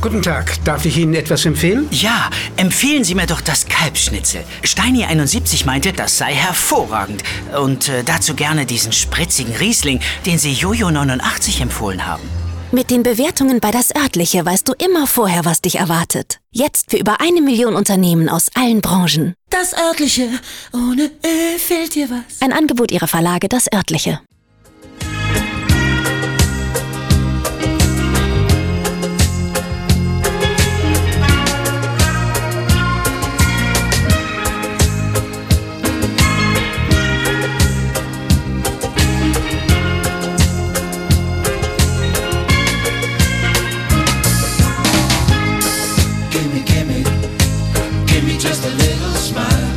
Guten Tag, darf ich Ihnen etwas empfehlen? Ja, empfehlen Sie mir doch das Kalbsschnitzel. Steini71 meinte, das sei hervorragend. Und dazu gerne diesen spritzigen Riesling, den Sie Jojo89 empfohlen haben. Mit den Bewertungen bei Das Örtliche weißt du immer vorher, was dich erwartet. Jetzt für über 1 Million Unternehmen aus allen Branchen. Das Örtliche, ohne Ö fehlt dir was. Ein Angebot ihrer Verlage Das Örtliche. Just a little smile.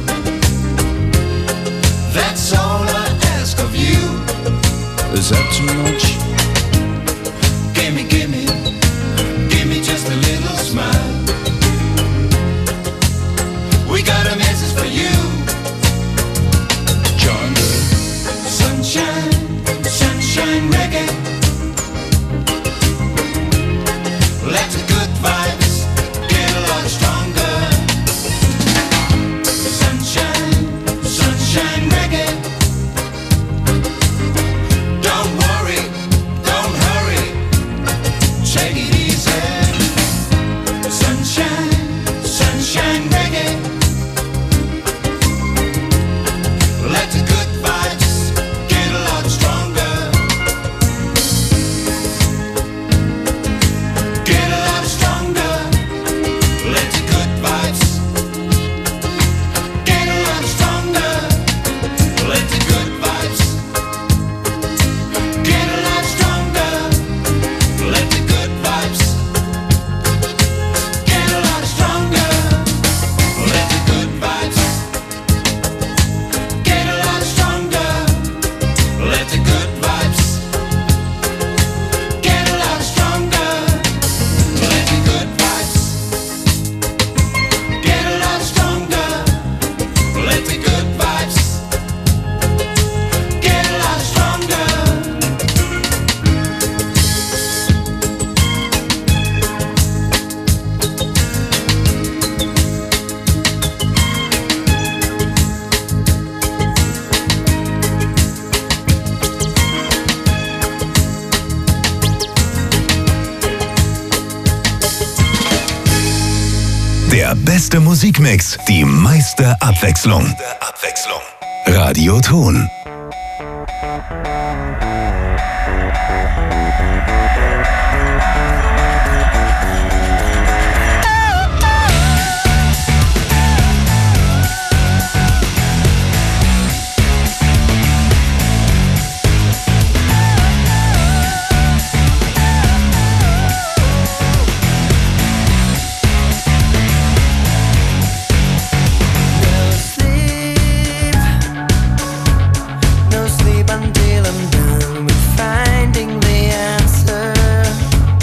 That's all I ask of you. Is that too much? Gimme just a little smile. We got a message for you. John, sunshine reggae. Let the good vibes get a lot stronger. Sunshine reggae. Don't worry, don't hurry. Take it easy. Sunshine reggae. Let the good vibes get a lot stronger. Get a lot stronger. Let the good vibes get a lot stronger. Let the good vibes get a lot stronger. Let the good vibes get a lot stronger. Let the good vibes get a lot stronger. Let the good vibes get a lot stronger. Let the good vibes get a lot stronger. Let the good vibes get a lot stronger. Der beste Musikmix, die meiste Abwechslung. Radio Ton. No sleep until I'm done with finding the answer.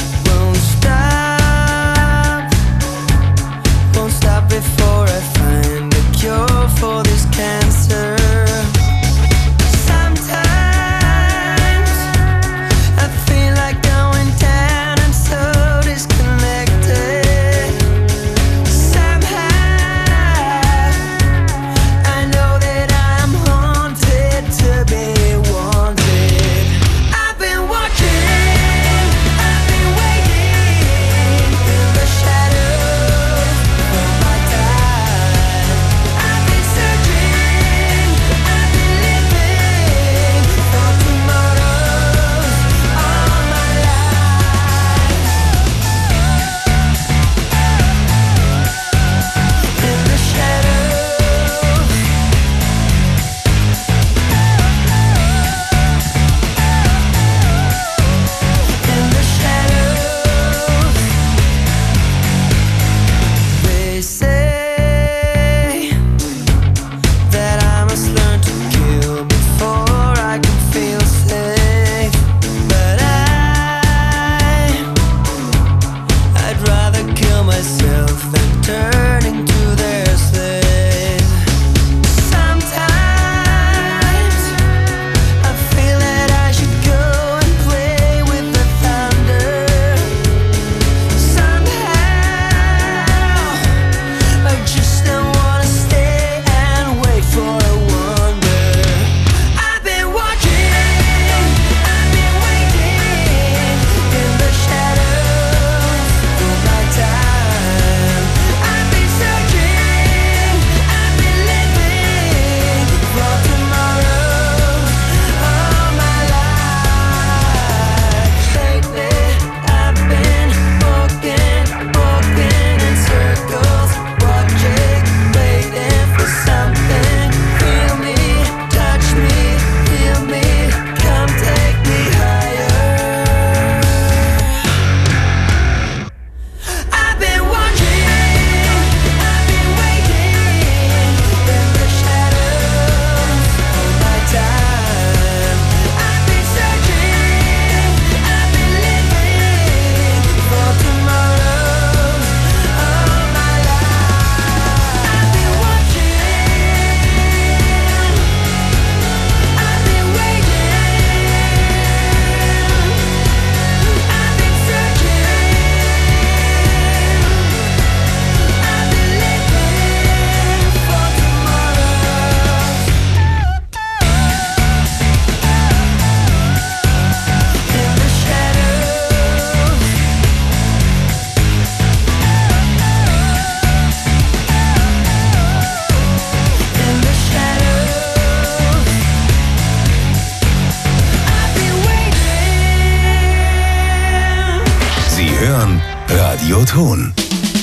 Radio Ton.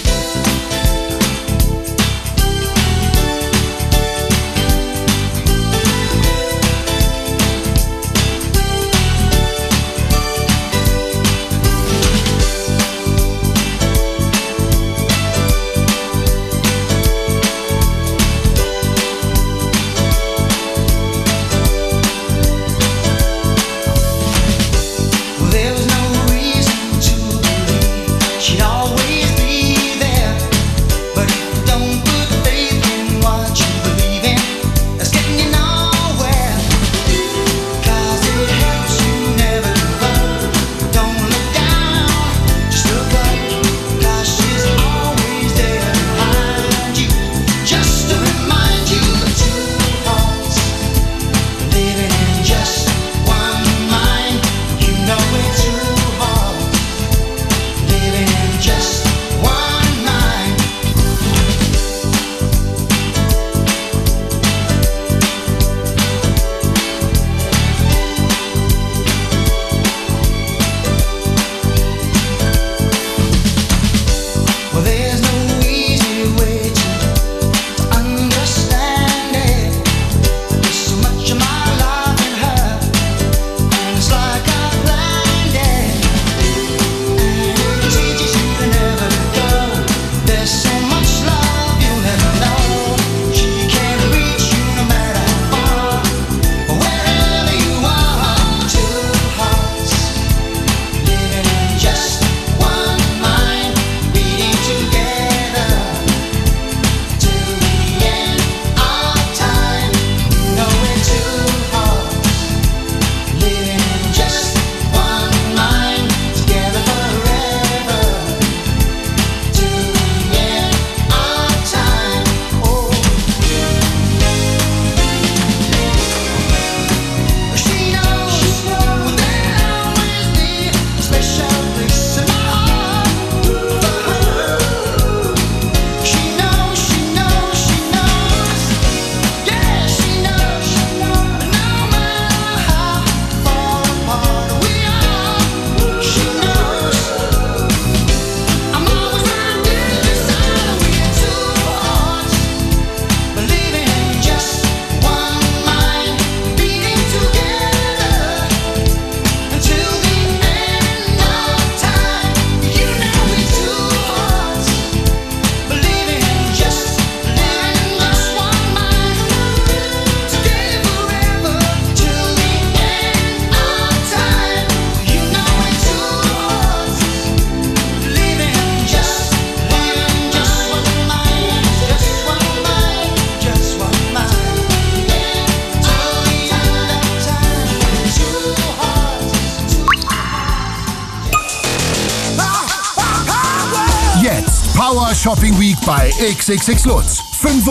Power Shopping Week bei XXX Lutz.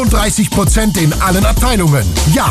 35% in allen Abteilungen. Ja,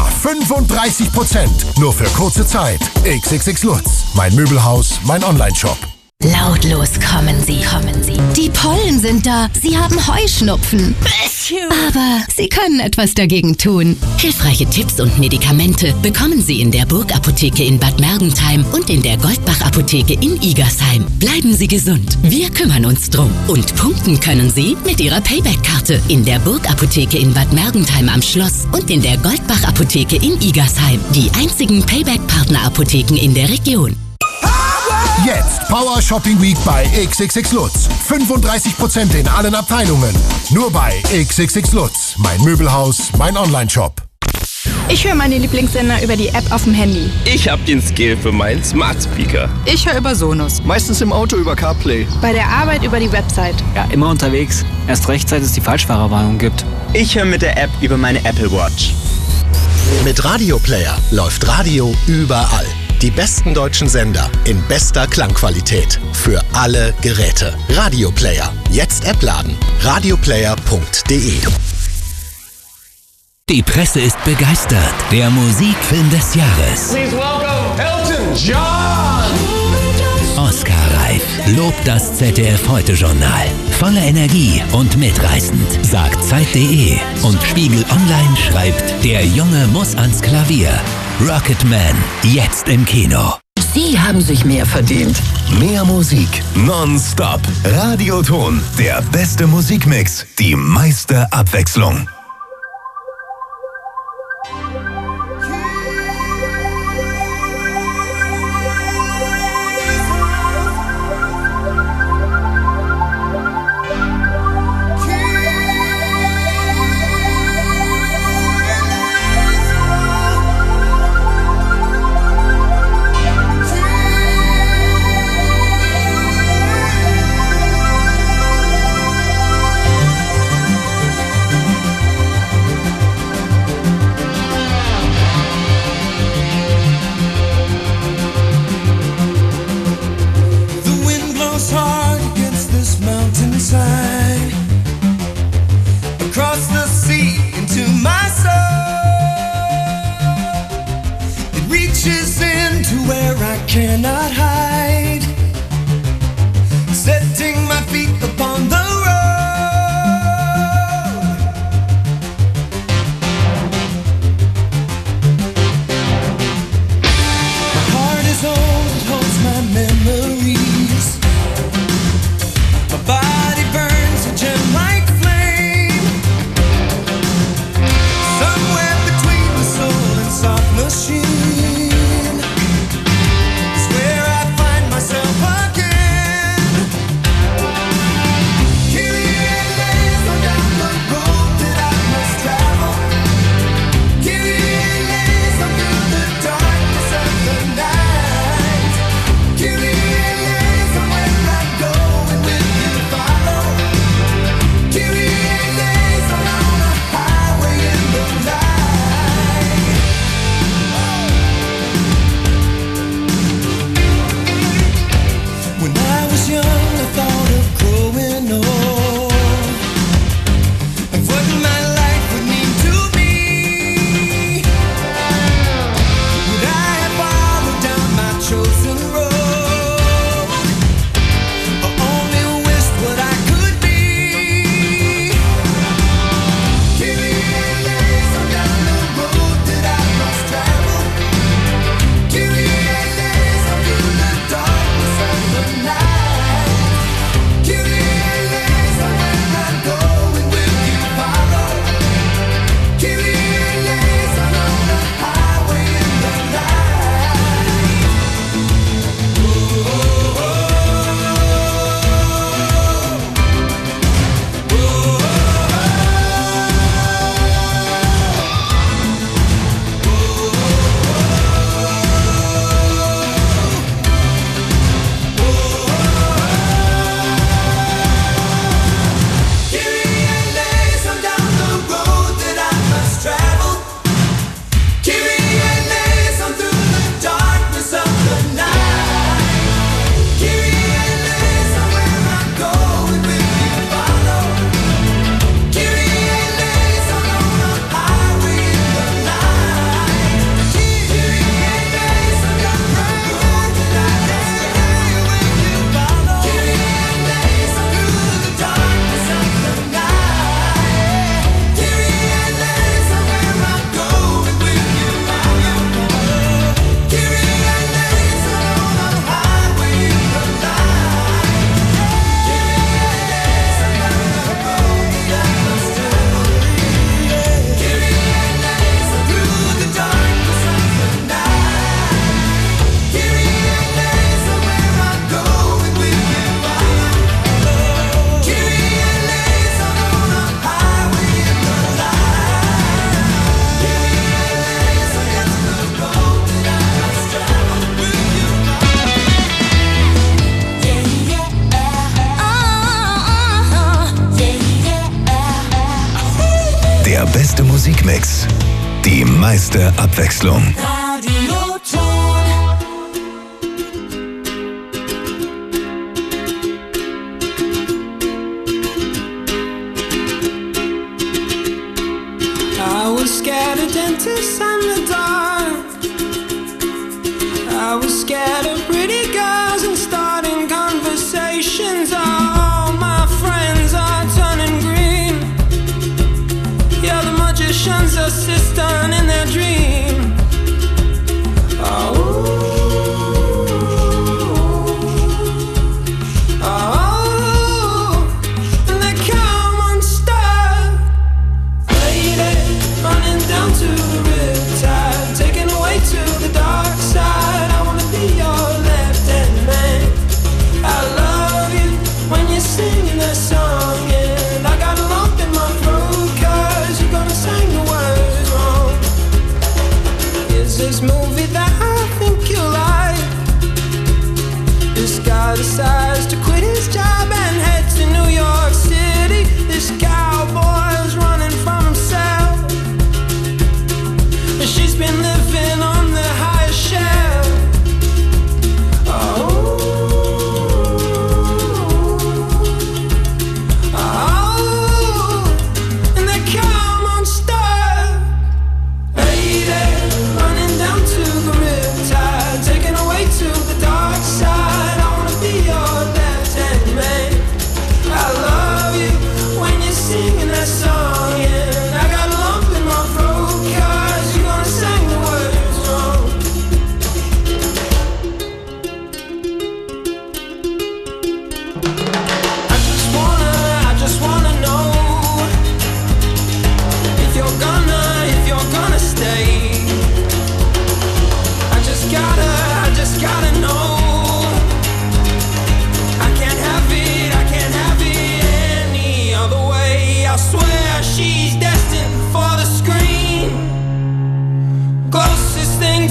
35%. Nur für kurze Zeit. XXX Lutz. Mein Möbelhaus, mein Onlineshop. Lautlos kommen sie. Die Pollen sind da. Sie haben Heuschnupfen. Aber sie können etwas dagegen tun. Hilfreiche Tipps und Medikamente bekommen Sie in der Burg-Apotheke in Bad Mergentheim und in der Goldbach-Apotheke in Igersheim. Bleiben Sie gesund. Wir kümmern uns drum. Und punkten können Sie mit Ihrer Payback-Karte in der Burg-Apotheke in Bad Mergentheim am Schloss und in der Goldbach-Apotheke in Igersheim. Die einzigen Payback-Partner-Apotheken in der Region. Jetzt Power Shopping Week bei XXX Lutz. 35% in allen Abteilungen. Nur bei XXX Lutz. Mein Möbelhaus, mein Onlineshop. Ich höre meine Lieblingssender über die App auf dem Handy. Ich habe den Skill für meinen Smart Speaker. Ich höre über Sonos. Meistens im Auto über CarPlay. Bei der Arbeit über die Website. Ja, immer unterwegs. Erst recht, seit es die Falschfahrerwarnung gibt. Ich höre mit der App über meine Apple Watch. Mit Radio Player läuft Radio überall. Die besten deutschen Sender in bester Klangqualität. Für alle Geräte. Radio Player. Jetzt App laden. radioplayer.de. Die Presse ist begeistert. Der Musikfilm des Jahres. Please welcome Elton John. Oscar-reif lobt das ZDF-Heute-Journal. Voller Energie und mitreißend, sagt Zeit.de. Und Spiegel Online schreibt, der Junge muss ans Klavier. Rocketman, jetzt im Kino. Sie haben sich mehr verdient. Mehr Musik nonstop. Radioton, der beste Musikmix, die meiste Abwechslung. Cannot hide, setting my feet upon the road. My heart is old, it holds my memories. My body burns a gem like flame, somewhere between the soul and soft machine. Der beste Musikmix, die meiste Abwechslung. I was scared of dentists and the dark. I was scared of pretty girls and starting conversations. All my friends are turning green. Yeah, the magician's assistant in their dream. Oh.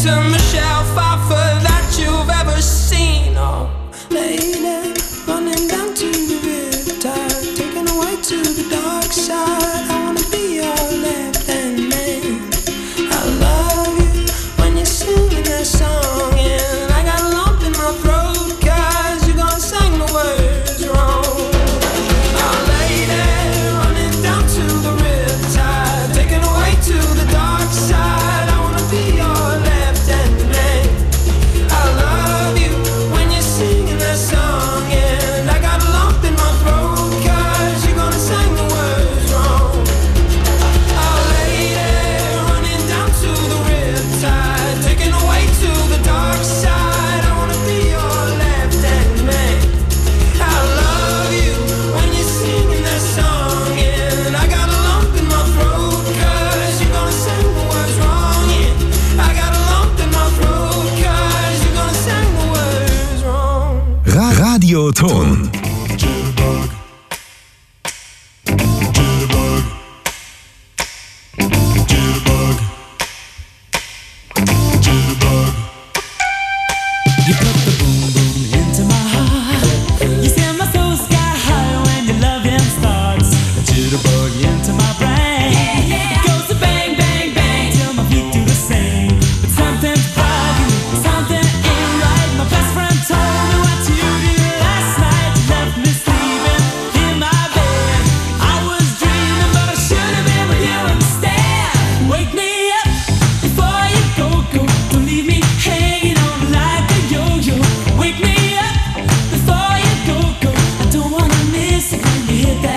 to machine.